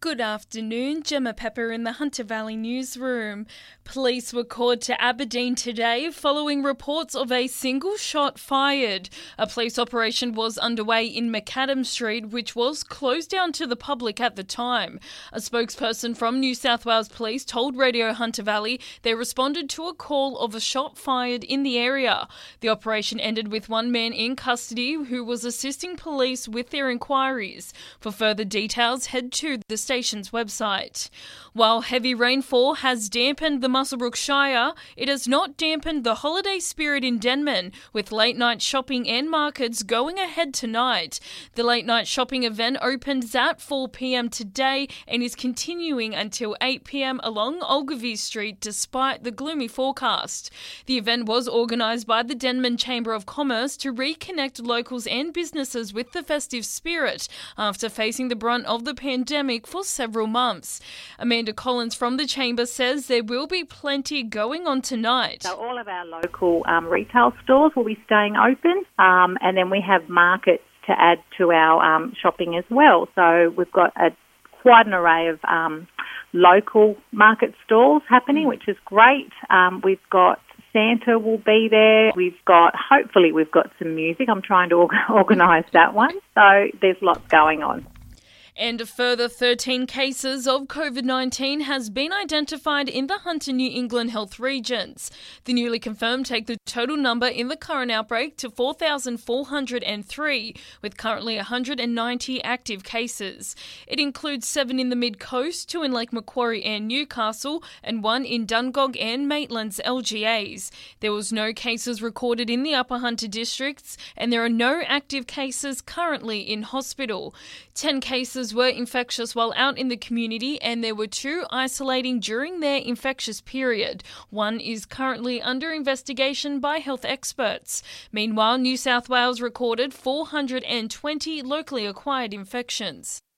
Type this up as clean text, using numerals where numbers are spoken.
Good afternoon, Gemma Pepper in the Hunter Valley newsroom. Police were called to Aberdeen today following reports of a single shot fired. A police operation was underway in McAdam Street, which was closed down to the public at the time. A spokesperson from New South Wales Police told Radio Hunter Valley they responded to a call of a shot fired in the area. The operation ended with one man in custody who was assisting police with their inquiries. For further details, head to the station's website. While heavy rainfall has dampened the Muswellbrook Shire, it has not dampened the holiday spirit in Denman, with late night shopping and markets going ahead tonight. The late night shopping event opens at 4 p.m. today and is continuing until 8 p.m. along Ogilvie Street despite the gloomy forecast. The event was organised by the Denman Chamber of Commerce to reconnect locals and businesses with the festive spirit after facing the brunt of the pandemic for several months. Amanda Collins from the Chamber says there will be plenty going on tonight. So all of our local retail stores will be staying open, and then we have markets to add to our shopping as well. So we've got quite an array of local market stalls happening, which is great. We've got Santa will be there. Hopefully we've got some music. I'm trying to organise that one. So there's lots going on. And a further 13 cases of COVID-19 has been identified in the Hunter New England health regions. The newly confirmed take the total number in the current outbreak to 4,403, with currently 190 active cases. It includes 7 in the Mid-Coast, 2 in Lake Macquarie and Newcastle, and 1 in Dungog and Maitland's LGAs. There was no cases recorded in the Upper Hunter districts, and there are no active cases currently in hospital. 10 cases were infectious while out in the community, and there were 2 isolating during their infectious period. 1 is currently under investigation by health experts. Meanwhile, New South Wales recorded 420 locally acquired infections.